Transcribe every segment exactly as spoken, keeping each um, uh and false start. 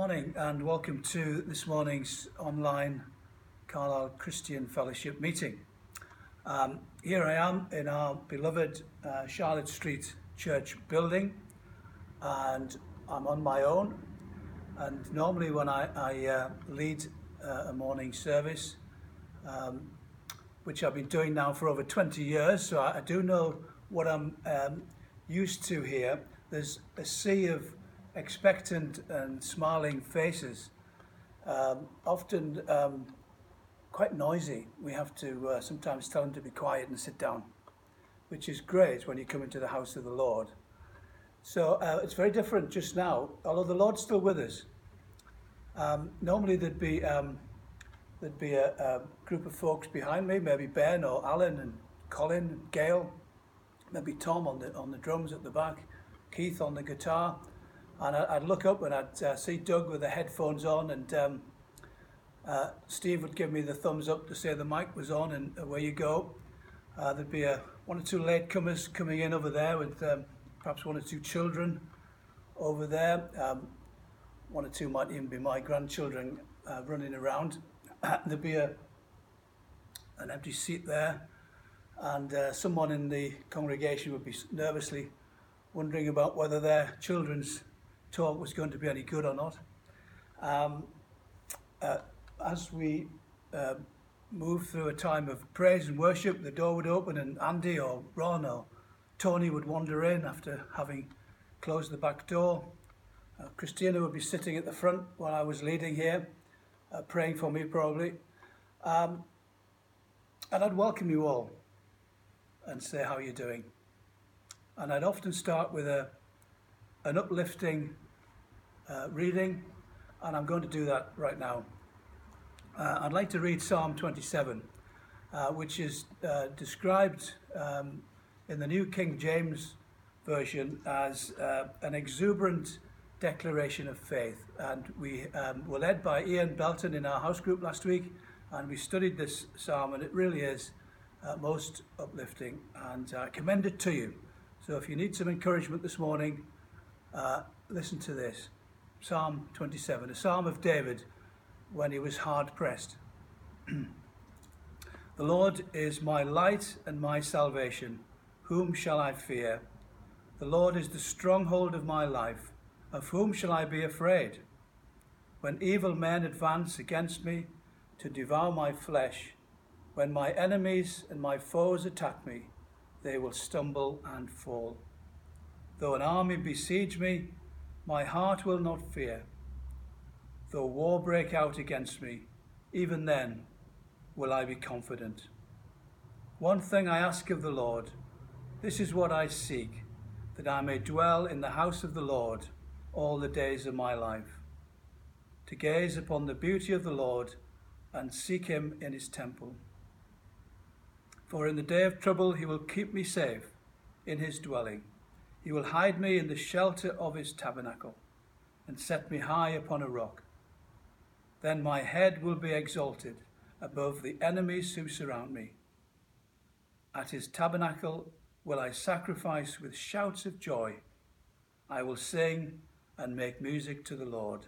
morning and welcome to this morning's online Carlisle Christian Fellowship meeting. Um, here I am in our beloved uh, Charlotte Street Church building, and I'm on my own. And normally when I, I uh, lead uh, a morning service, um, which I've been doing now for over twenty years, so I, I do know what I'm um, used to here. There's a sea of expectant and smiling faces, um, often um, quite noisy. We have to uh, sometimes tell them to be quiet and sit down, which is great when you come into the house of the Lord. So uh, it's very different just now, although the Lord's still with us. Um, normally there'd be um, there'd be a, a group of folks behind me, maybe Ben or Alan and Colin and Gail, maybe Tom on the on the drums at the back, Keith on the guitar. And I'd look up and I'd uh, see Doug with the headphones on, and um, uh, Steve would give me the thumbs up to say the mic was on, and away you go. Uh, there'd be a, one or two latecomers coming in over there with um, perhaps one or two children over there. Um, one or two might even be my grandchildren uh, running around. There'd be a, an empty seat there, and uh, someone in the congregation would be nervously wondering about whether their children's talk was going to be any good or not. Um, uh, as we uh, moved through a time of praise and worship, the door would open and Andy or Ron or Tony would wander in after having closed the back door. Uh, Christina would be sitting at the front while I was leading here, uh, praying for me probably. Um, and I'd welcome you all and say how you're doing. And I'd often start with a an uplifting uh, reading, and I'm going to do that right now. Uh, I'd like to read Psalm twenty-seven, uh, which is uh, described um, in the New King James Version as uh, an exuberant declaration of faith. And we um, were led by Ian Belton in our house group last week, and we studied this psalm, and it really is uh, most uplifting, and I commend it to you. So if you need some encouragement this morning, uh, listen to this. Psalm twenty-seven, a psalm of David when he was hard pressed. The Lord is my light and my salvation. Whom shall I fear? The Lord is the stronghold of my life. Of whom shall I be afraid? When evil men advance against me to devour my flesh, when my enemies and my foes attack me, they will stumble and fall. Though an army besiege me, my heart will not fear. Though war break out against me, even then will I be confident. One thing I ask of the Lord, this is what I seek, that I may dwell in the house of the Lord all the days of my life, to gaze upon the beauty of the Lord and seek him in his temple. For in the day of trouble he will keep me safe in his dwelling. He will hide me in the shelter of his tabernacle and set me high upon a rock. Then my head will be exalted above the enemies who surround me. At his tabernacle will I sacrifice with shouts of joy. I will sing and make music to the Lord.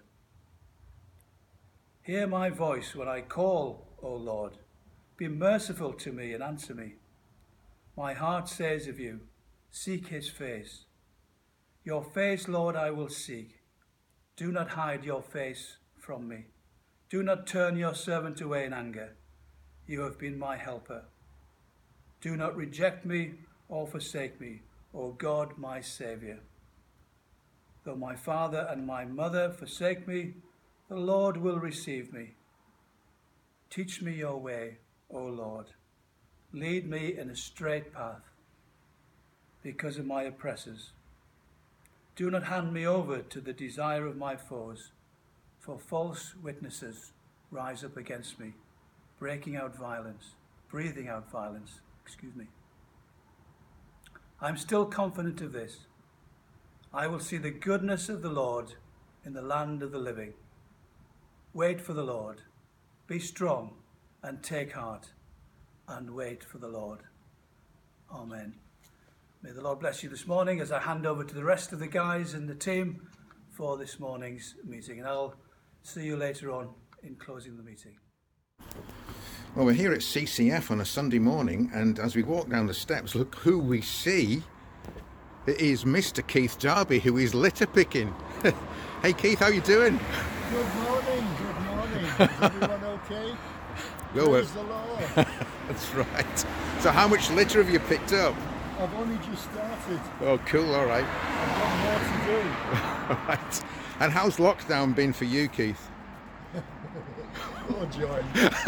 Hear my voice when I call, O Lord. Be merciful to me and answer me. My heart says of you, seek his face. Your face, Lord, I will seek. Do not hide your face from me. Do not turn your servant away in anger. You have been my helper. Do not reject me or forsake me, O God, my Saviour. Though my father and my mother forsake me, the Lord will receive me. Teach me your way, O Lord. Lead me in a straight path because of my oppressors. Do not hand me over to the desire of my foes, for false witnesses rise up against me, breaking out violence, breathing out violence, excuse me. I'm still confident of this. I will see the goodness of the Lord in the land of the living. Wait for the Lord. Be strong and take heart and wait for the Lord. Amen. May the Lord bless you this morning as I hand over to the rest of the guys and the team for this morning's meeting. And I'll See you later on in closing the meeting. Well, we're here at C C F on a Sunday morning, and as we walk down the steps, look who we see. It is Mister Keith Darby, who is litter picking. Hey Keith, how you doing? Good morning, good morning. Is everyone okay? Well, Praise the Lord. That's right. So how much litter have you picked up? I've only just started. Oh, cool, all right. I've got more to do. All right. And how's lockdown been for you, Keith? Oh, joy.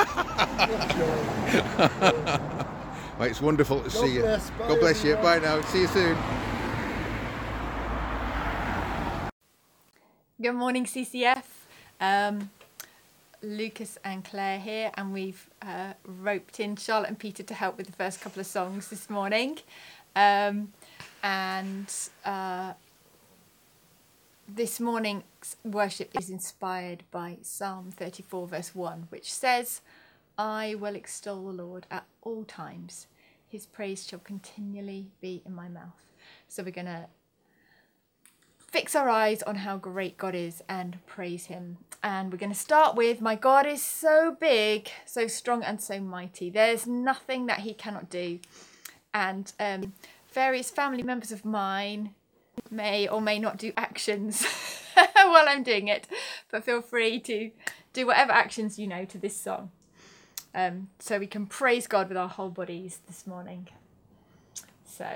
Oh, joy. Well, it's wonderful to God see you. bless. Bye, God bless you. everyone. Bye now. See you soon. Good morning, C C F. Um, Lucas and Claire here, and we've uh, roped in Charlotte and Peter to help with the first couple of songs this morning. Um, and uh, this morning's worship is inspired by Psalm thirty-four, verse one, which says, I will extol the Lord at all times. His praise shall continually be in my mouth. So we're going to fix our eyes on how great God is and praise him. And we're going to start with, my God is so big, so strong and so mighty. There's nothing that he cannot do. And um, various family members of mine may or may not do actions while I'm doing it. But feel free to do whatever actions you know to this song. Um, so we can praise God with our whole bodies this morning. So...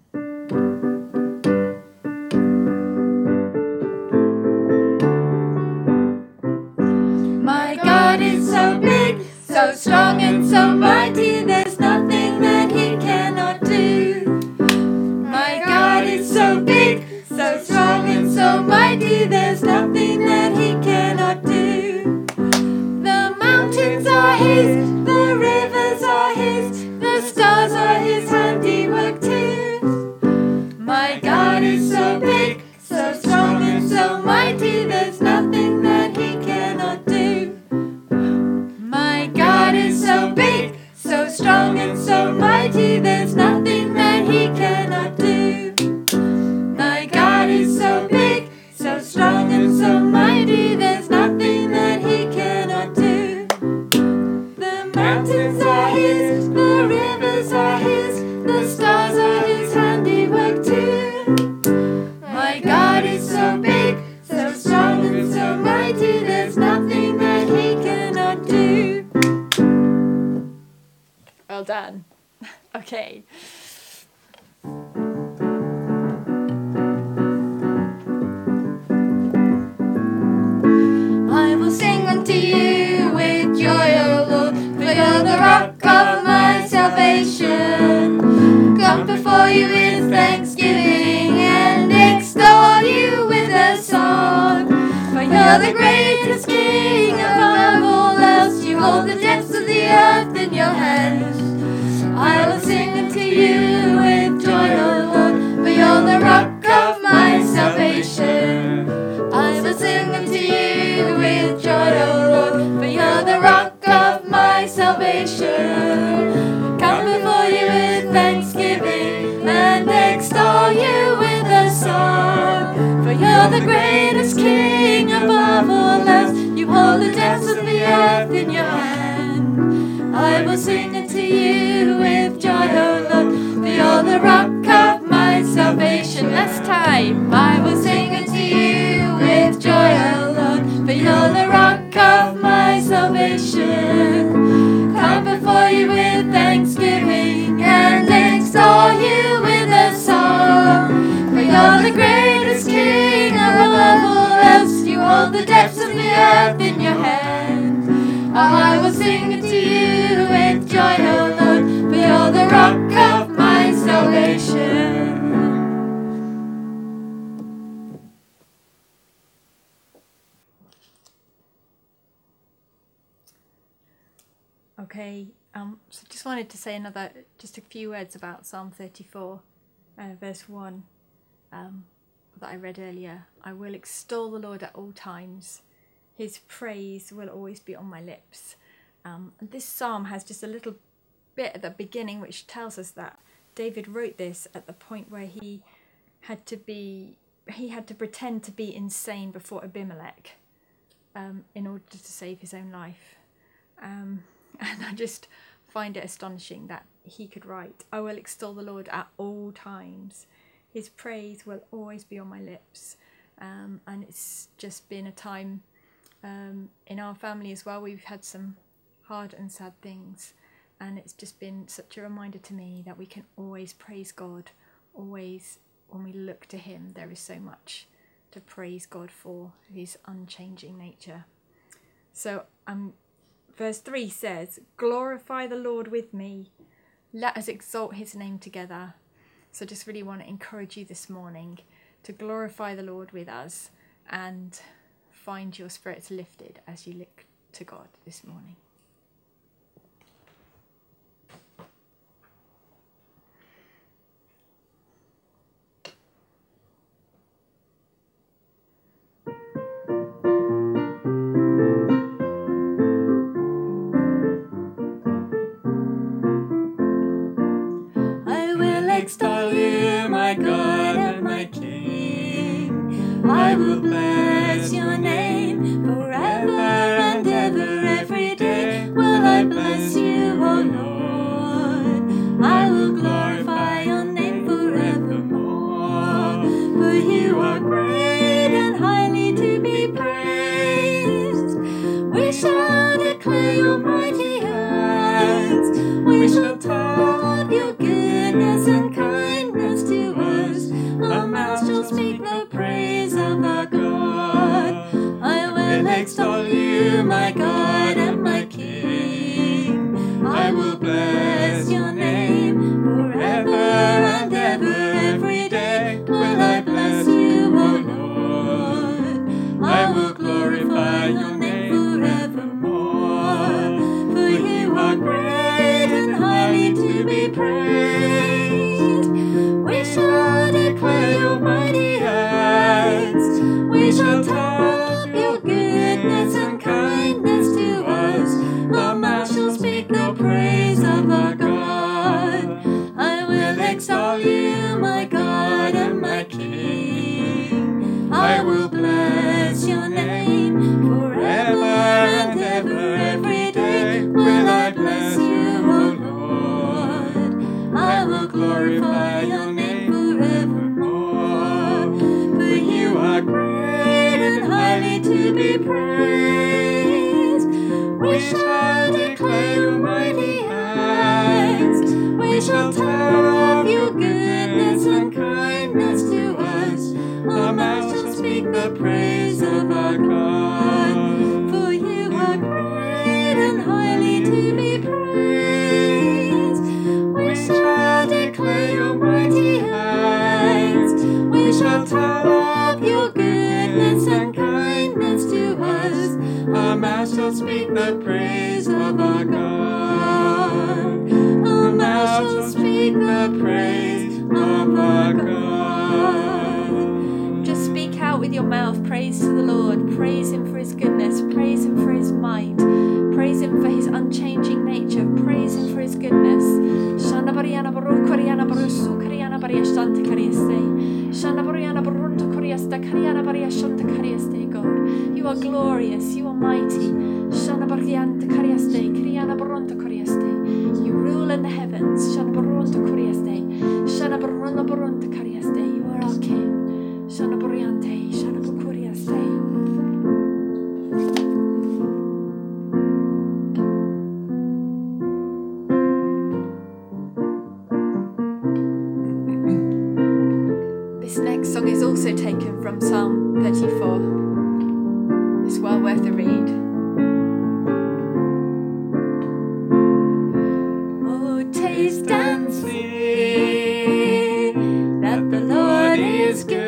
My God is so big, so strong and so mighty, there's nothing that he cannot do. My God is so big, so strong and so mighty, there's nothing that he cannot do. The mountains are his, the rivers are his, the stars are his handiwork too. My God is so big, so strong and so mighty, there's nothing that he cannot do. My God is so big, so strong and so mighty, there's nothing that he cannot do. My God is so big, so strong and so mighty, there's nothing that he cannot do. The mountains are his, the rivers are his, the stars are his handiwork too. My God is so big, so strong and so mighty, there's nothing that he cannot do. Well done. Okay. I will sing unto you with joy, O Lord, for you're the rock of my salvation. Come before you with thanksgiving and extol you with a song. For you're the greatest King above all else. You hold the depths of the earth in your hands. I will sing unto you with joy, O Lord, for you're the rock of my salvation. I will sing unto you with joy, O Lord, for you're the rock of my salvation. Come before you with thanksgiving and extol you with a song. For you're the greatest King above all else. You hold the depths of the earth in your hand. I will sing unto you with joy, O Lord, for you're the rock of my salvation. Last time. I will sing unto you with joy, O Lord, for you're the rock of my salvation. Come before you with thanksgiving and extol you with a song. For you're the greatest King above all else. You hold the depths of the earth in your hand. I will sing unto you with joy, O Lord, for you're the rock of my salvation. Okay, um, so just wanted to say another, just a few words about Psalm thirty-four, uh, verse one, um, that I read earlier. I will extol the Lord at all times. His praise will always be on my lips. Um, and this psalm has just a little bit at the beginning which tells us that David wrote this at the point where he had to be, he had to pretend to be insane before Abimelech. um, in order to save his own life. Um, and I just find it astonishing that he could write, "I will extol the Lord at all times. His praise will always be on my lips." Um, and it's just been a time um, in our family as well. We've had some hard and sad things. And it's just been such a reminder to me that we can always praise God. Always, when we look to him, there is so much to praise God for, his unchanging nature. So um, verse three says, "Glorify the Lord with me. Let us exalt his name together." So just really want to encourage you this morning to glorify the Lord with us and find your spirits lifted as you look to God this morning. Extol you, my God and my King. I will bless your name forever and ever. Every day will I bless you, O Lord. I will glorify your name forevermore. For you are great and highly to be praised. We shall declare your mighty acts. We shall tell of your goodness and kindness to us. Our mouth shall speak the praise of our God. I will extol you, my God and my King. I will bless your name forever and ever. Every day will I bless you, O Lord. I will glorify your name forevermore. For you are great and highly to be praised. We shall declare your mighty acts. We shall tell of your goodness and kindness to us. Our mouth shall speak the praise of our God. I will extol you, my God and my King. I will bless your name forever and ever. Every day will I bless you, O Lord. I will glorify your name forevermore. For you are great and highly to be praised. We shall declare your mighty acts. We shall tell of your goodness and kindness to us. Our mouth shall speak the praise of our God. For you are great and highly to be praised. We shall declare your mighty acts. We shall tell of your goodness and kindness to us. Our mouth shall speak the praise of our God. Our mouth shall speak the praise of our God. Just speak out with your mouth praise to the Lord. Praise him for his goodness. Praise him for his might. Praise him for his unchanging nature. Praise him for his goodness. Shanda Bariana Baru Koreana Barusu Koreana Bariashanta Karieste. Shanda Bariana Barunto Koreasta Kariana Bariashanta Karieste, God. You are glorious, you are mighty. Shanda Barianta Karieste, Kariana Barunto Karieste. You rule in the heavens. Shanda Barunto Karieste. Shanda Barunto Barunto Karieste. You are our King. Shanda Bariante, Shanda Bukurieste. This next song is also taken from Psalm thirty-four. It's well worth a read. Oh, taste and see that the Lord is good.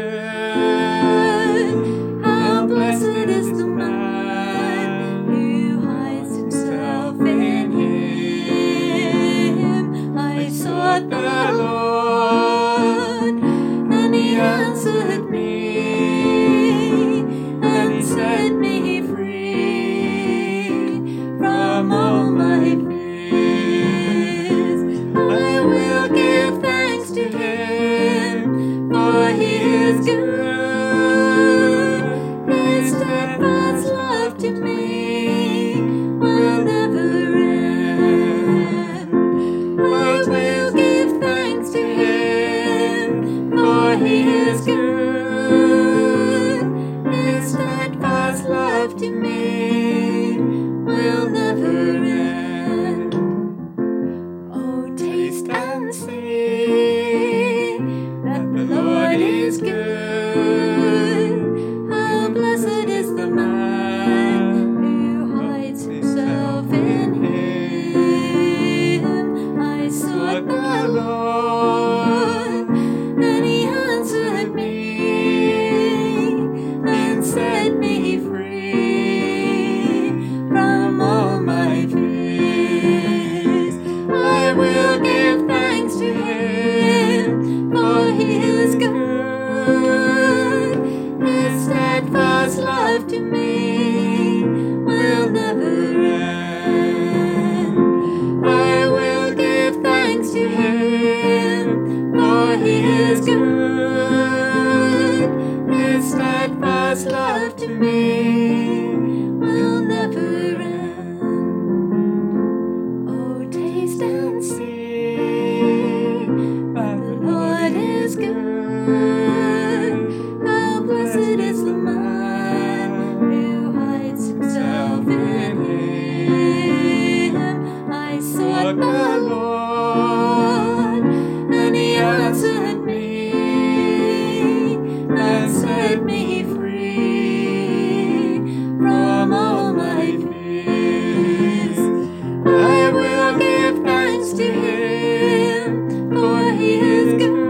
How blessed is the man who hides himself in him. I sought the Lord, and he answered me, and he set me free from all my fears. I will give see that the Lord is good. How blessed is the man who hides himself in him. I sought the Lord, and he answered me and set me free from all my fears. I will give thanks to him, for he is good. His steadfast love to me will never end. I will give thanks to him, for he is good. His steadfast love to me will never end. Oh, taste and see that the Lord is good. How blessed is the man who hides himself in him. I sought the Lord, and he answered me and set me free from all my fears. I will give thanks to him, for he is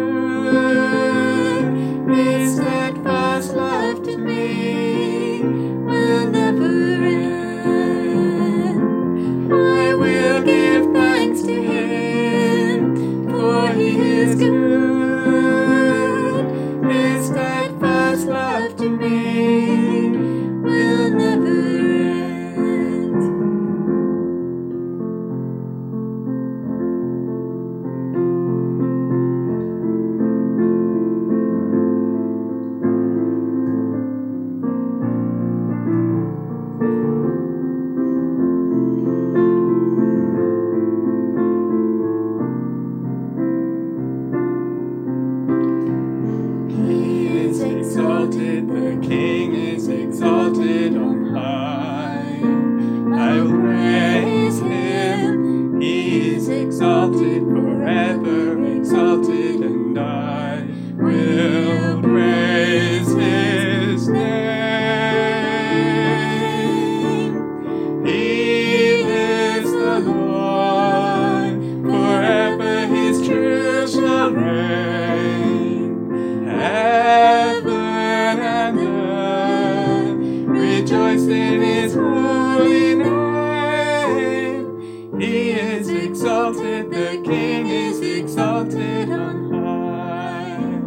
good. His steadfast love to me will never end. I will give thanks to him, for he is good. His steadfast love to me will never end. He is exalted, the King is exalted on high. I will praise him, he is exalted, forever exalted, and I will praise his name. He is the Lord, forever his truth shall reign. Heaven and earth rejoice in his holy name. He is exalted, the King is exalted on high.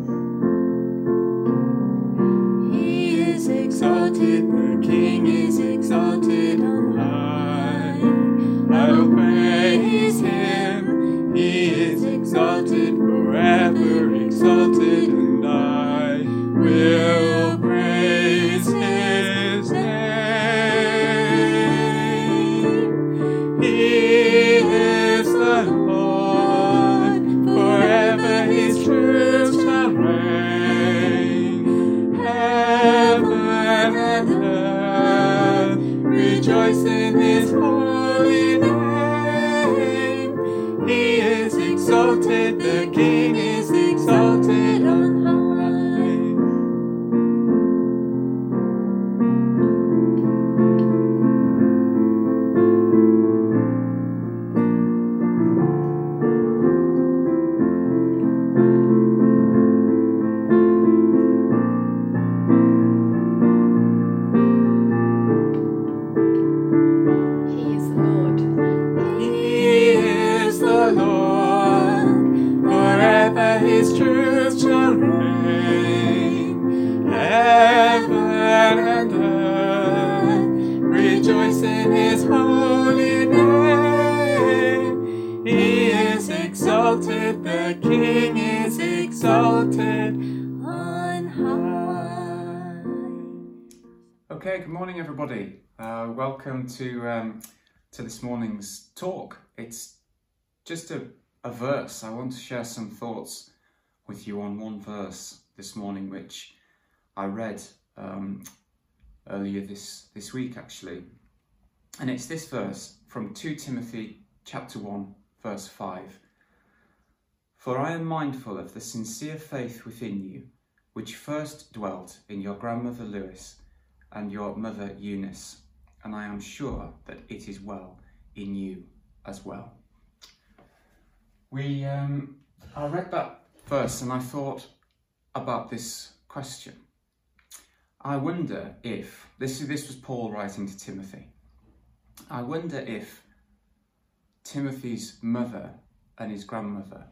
He is exalted, the King is exalted on high. I will praise him, he is exalted, forever exalted, and I will praise his name. He is the Lord, forever his truth shall reign. Heaven and earth rejoice in his holy name. He is exalted, the King is exalted on high. He is the Lord. He is the Lord, forever his truth shall reign. Heaven and earth rejoice in his holy name. He is exalted, the King is exalted on high. Okay, good morning, everybody. Uh, welcome to um, to this morning's talk. It's just a, a verse. I want to share some thoughts with you on one verse this morning, which I read um, earlier this, this week, actually. And it's this verse from Second Timothy chapter one, verse five. For I am mindful of the sincere faith within you, which first dwelt in your grandmother Lois and your mother Eunice, and I am sure that it is well in you as well. We, um, I read that verse and I thought about this question. I wonder if, this, this was Paul writing to Timothy, I wonder if Timothy's mother and his grandmother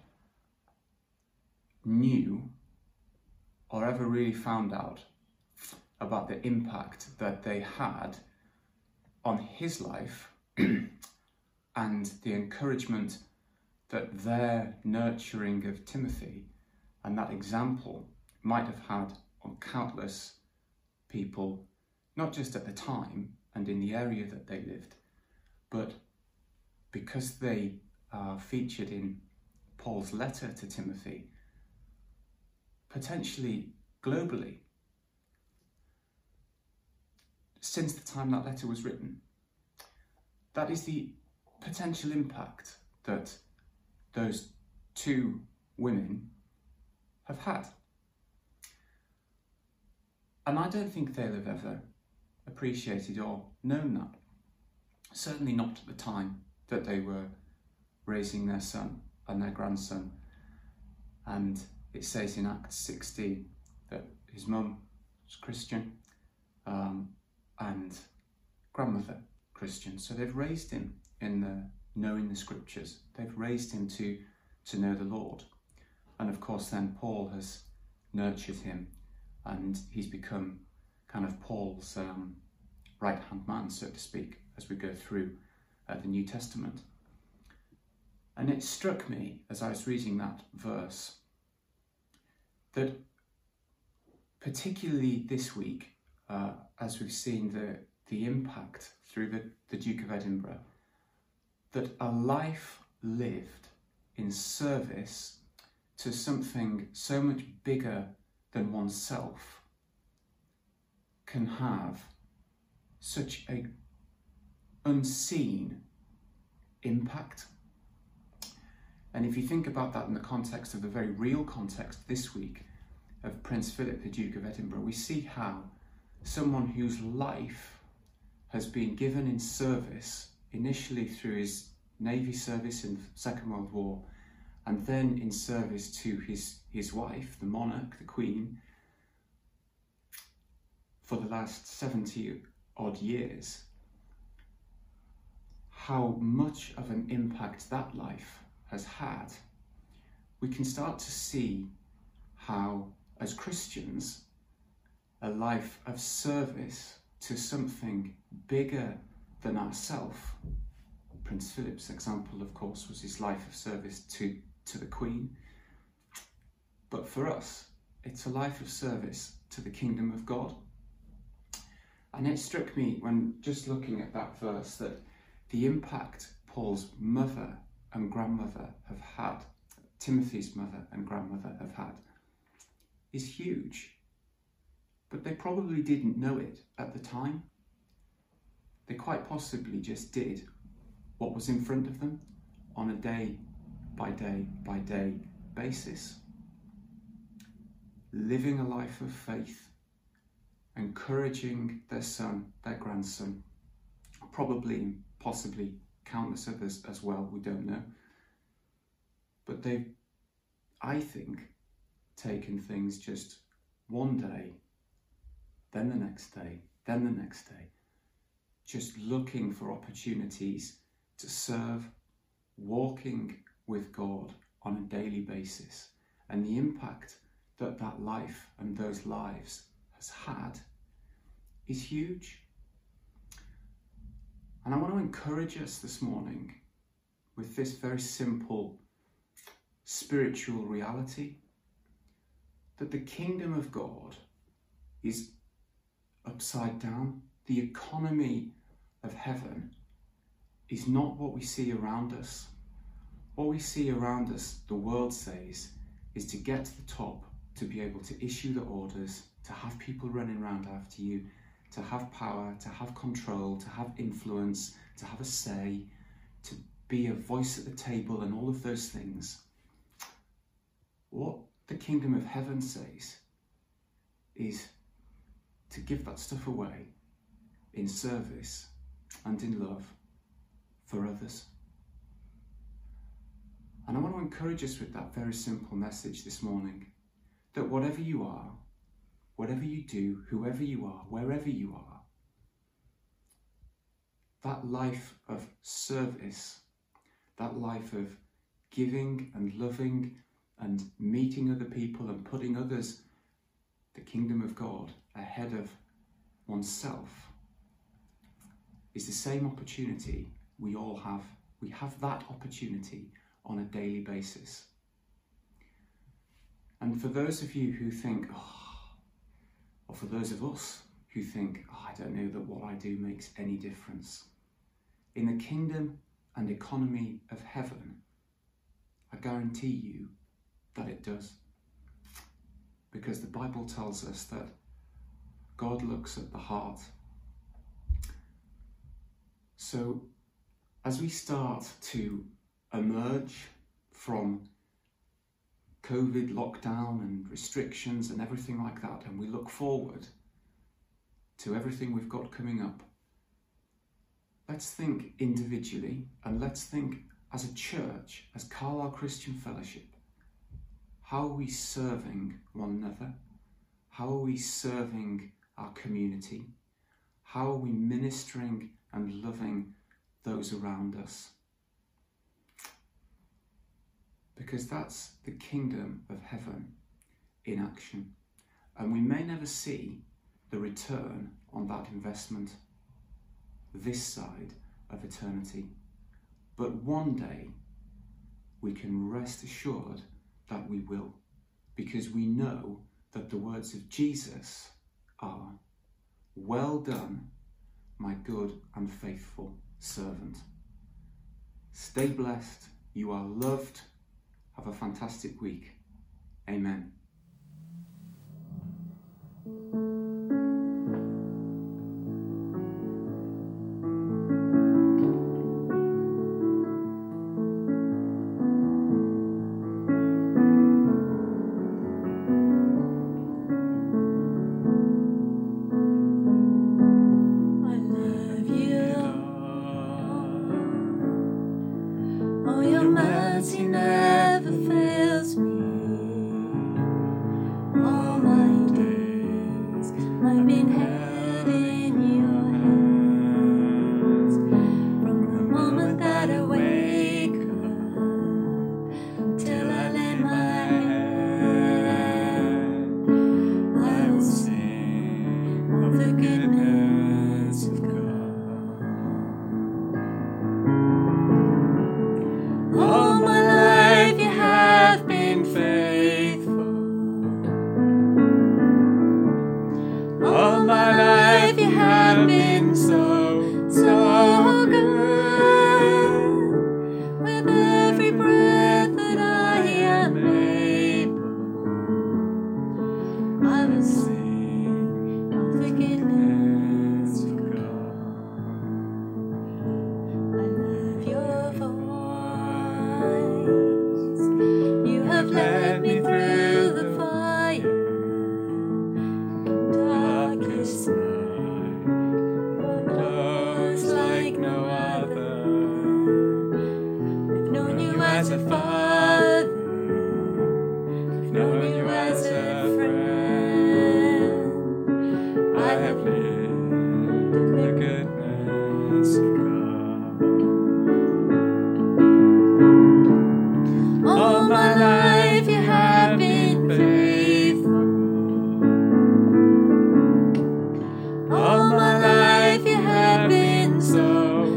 knew or ever really found out about the impact that they had on his life and the encouragement that their nurturing of Timothy and that example might have had on countless people, not just at the time and in the area that they lived, but because they are featured in Paul's letter to Timothy, potentially globally, since the time that letter was written. That is the potential impact that those two women have had. And I don't think they'll have ever appreciated or known that. Certainly not at the time that they were raising their son and their grandson. And it says in Acts sixteen that his mum was Christian um, and grandmother Christian. So they've raised him in the knowing the scriptures. They've raised him to, to know the Lord. And of course then Paul has nurtured him and he's become kind of Paul's um, right-hand man, so to speak, as we go through uh, the New Testament. And it struck me as I was reading that verse that particularly this week, uh, as we've seen the, the impact through the, the Duke of Edinburgh, that a life lived in service to something so much bigger than oneself can have such a unseen impact. And if you think about that in the context of a very real context this week of Prince Philip, the Duke of Edinburgh, we see how someone whose life has been given in service, initially through his Navy service in the Second World War, and then in service to his, his wife, the monarch, the Queen, for the last seventy odd years, how much of an impact that life has had. We can start to see how, as Christians, a life of service to something bigger than ourselves. Prince Philip's example, of course, was his life of service to, to the Queen. But for us, it's a life of service to the kingdom of God. And it struck me when just looking at that verse that the impact Paul's mother and grandmother have had, Timothy's mother and grandmother have had, is huge. But they probably didn't know it at the time. They quite possibly just did what was in front of them on a day by day by day basis. Living a life of faith, encouraging their son, their grandson, probably, possibly countless others as well, we don't know. But they've, I think, taken things just one day, then the next day, then the next day, just looking for opportunities to serve, walking with God on a daily basis. And the impact that that life and those lives has had is huge. And I want to encourage us this morning with this very simple spiritual reality that the kingdom of God is upside down. The economy of heaven is not what we see around us. What we see around us, the world says, is to get to the top, to be able to issue the orders, to have people running around after you, to have power, to have control, to have influence, to have a say, to be a voice at the table and all of those things. What the kingdom of heaven says is to give that stuff away in service and in love for others. And I want to encourage us with that very simple message this morning, that whatever you are, whatever you do, whoever you are, wherever you are, that life of service, that life of giving and loving and meeting other people and putting others, the kingdom of God, ahead of oneself, is the same opportunity we all have. We have that opportunity on a daily basis. And for those of you who think, oh, or for those of us who think, oh, I don't know that what I do makes any difference, in the kingdom and economy of heaven, I guarantee you that it does. Because the Bible tells us that God looks at the heart. So as we start to emerge from COVID lockdown and restrictions and everything like that, and we look forward to everything we've got coming up, let's think individually, and let's think as a church, as Carlisle Christian Fellowship. How are we serving one another? How are we serving our community? How are we ministering and loving those around us? Because that's the kingdom of heaven in action. And we may never see the return on that investment this side of eternity. But one day we can rest assured that we will, because we know that the words of Jesus are, "Well done, my good and faithful servant." Stay blessed. You are loved. Have a fantastic week. Amen.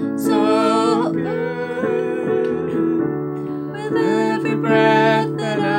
With every breath that I